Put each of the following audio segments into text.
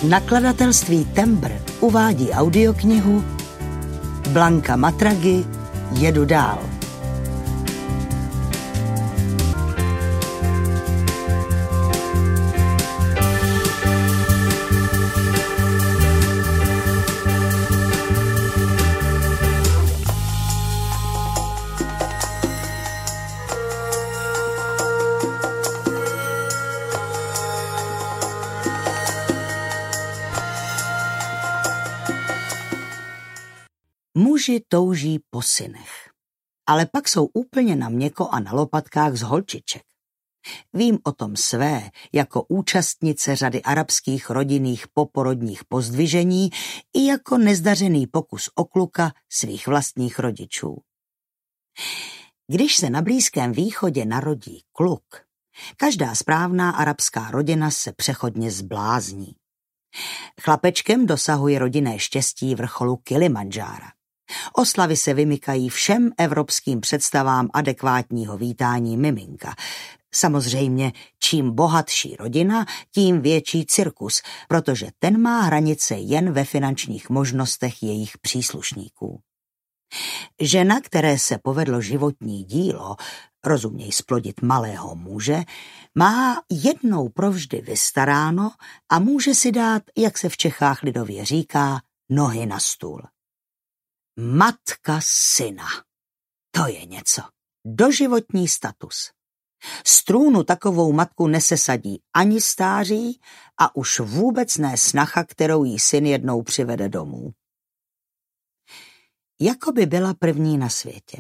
Nakladatelství Tembr uvádí audioknihu Blanka Matragi Jedu dál. Muži touží po synech, ale pak jsou úplně na měko a na lopatkách z holčiček. Vím o tom své jako účastnice řady arabských rodinných poporodních pozdvižení i jako nezdařený pokus o kluka svých vlastních rodičů. Když se na Blízkém východě narodí kluk, každá správná arabská rodina se přechodně zblázní. Chlapečkem dosahuje rodinné štěstí vrcholu Kilimandžára. Oslavy se vymykají všem evropským představám adekvátního vítání miminka. Samozřejmě, čím bohatší rodina, tím větší cirkus, protože ten má hranice jen ve finančních možnostech jejich příslušníků. Žena, které se povedlo životní dílo, rozuměj splodit malého muže, má jednou provždy vystaráno a může si dát, jak se v Čechách lidově říká, nohy na stůl. Matka syna. To je něco. Doživotní status. Z trůnu takovou matku nesesadí ani stáří a už vůbec ne snacha, kterou jí syn jednou přivede domů. Jako by byla první na světě.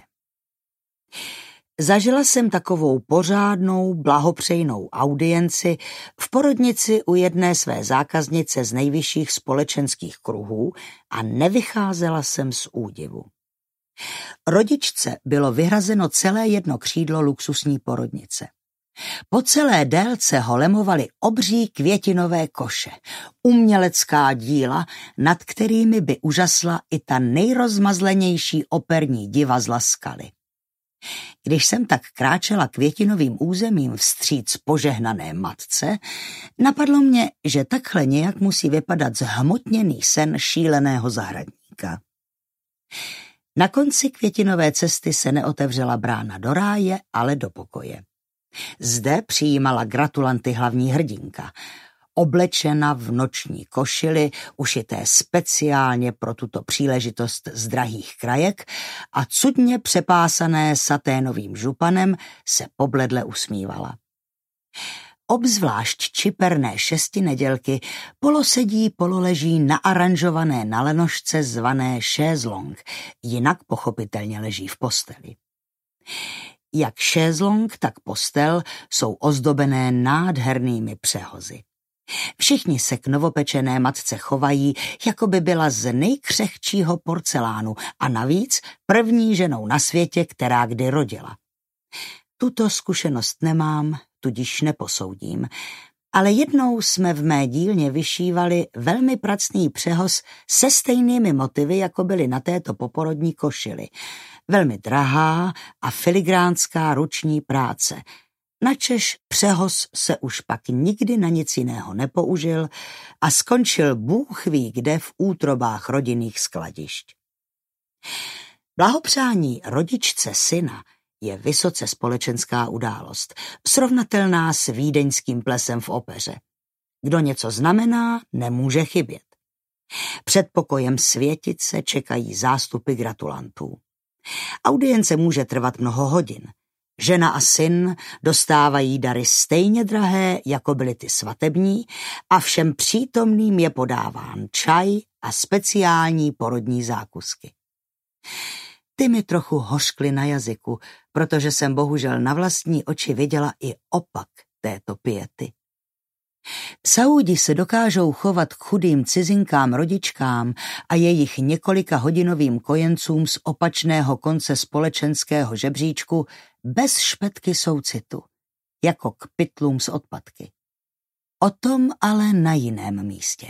Zažila jsem takovou pořádnou, blahopřejnou audienci v porodnici u jedné své zákaznice z nejvyšších společenských kruhů a nevycházela jsem z údivu. Rodičce bylo vyhrazeno celé jedno křídlo luxusní porodnice. Po celé délce ho lemovaly obří květinové koše, umělecká díla, nad kterými by užasla i ta nejrozmazlenější operní diva z La Scaly. Když jsem tak kráčela květinovým územím vstříc požehnané matce, napadlo mě, že takhle nějak musí vypadat zhmotněný sen šíleného zahradníka. Na konci květinové cesty se neotevřela brána do ráje, ale do pokoje. Zde přijímala gratulanty hlavní hrdinka, oblečena v noční košili, ušité speciálně pro tuto příležitost z drahých krajek a cudně přepásané saténovým županem se pobledle usmívala. Obzvlášť čiperné šestinedělky polosedí, pololeží na aranžované na lenošce zvané šézlong, jinak pochopitelně leží v posteli. Jak šézlong, tak postel jsou ozdobené nádhernými přehozy. Všichni se k novopečené matce chovají, jako by byla z nejkřehčího porcelánu a navíc první ženou na světě, která kdy rodila. Tuto zkušenost nemám, tudíž neposoudím, ale jednou jsme v mé dílně vyšívali velmi pracný přehoz se stejnými motivy, jako byly na této poporodní košili. Velmi drahá a filigránská ruční práce, načež přehoz se už pak nikdy na nic jiného nepoužil a skončil Bůh ví kde v útrobách rodinných skladišť. Blahopřání rodičce syna je vysoce společenská událost, srovnatelná s vídeňským plesem v opeře. Kdo něco znamená, nemůže chybět. Před pokojem světice čekají zástupy gratulantů. Audience může trvat mnoho hodin. Žena a syn dostávají dary stejně drahé, jako byly ty svatební, a všem přítomným je podáván čaj a speciální porodní zákusky. Ty mi trochu hořkly na jazyku, protože jsem bohužel na vlastní oči viděla i opak této piety. Saúdi se dokážou chovat k chudým cizinkám rodičkám a jejich několika hodinovým kojencům z opačného konce společenského žebříčku bez špetky soucitu, jako k pytlům z odpadky. O tom ale na jiném místě.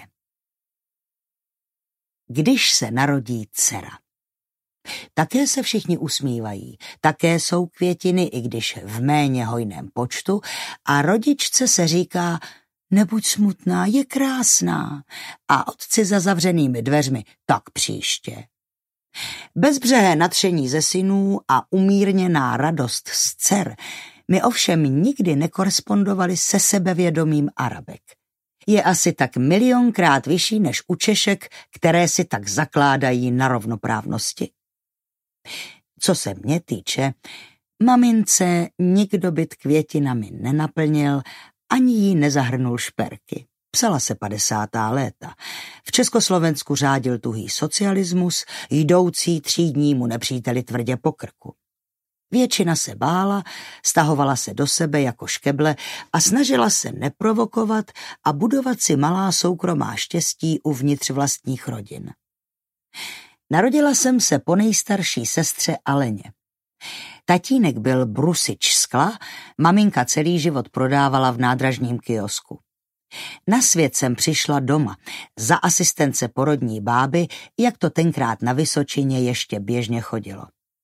Když se narodí dcera. Také se všichni usmívají, také jsou květiny, i když v méně hojném počtu, a rodičce se říká: Nebuď smutná, je krásná. A otci za zavřenými dveřmi, tak příště. Bezbřehé nadšení ze synů a umírněná radost z dcer mi ovšem nikdy nekorespondovaly se sebevědomím Arabek. Je asi tak milionkrát vyšší než u Češek, které si tak zakládají na rovnoprávnosti. Co se mě týče, mamince nikdo byt květinami nenaplnil, ani jí nezahrnul šperky. Psala se 50. léta. V Československu řádil tuhý socialismus, jdoucí třídnímu nepříteli tvrdě po krku. Většina se bála, stahovala se do sebe jako škeble a snažila se neprovokovat a budovat si malá soukromá štěstí uvnitř vlastních rodin. Narodila jsem se po nejstarší sestře Aleně. Tatínek byl brusič skla, maminka celý život prodávala v nádražním kiosku. Na svět jsem přišla doma, za asistence porodní báby, jak to tenkrát na Vysočině ještě běžně chodilo.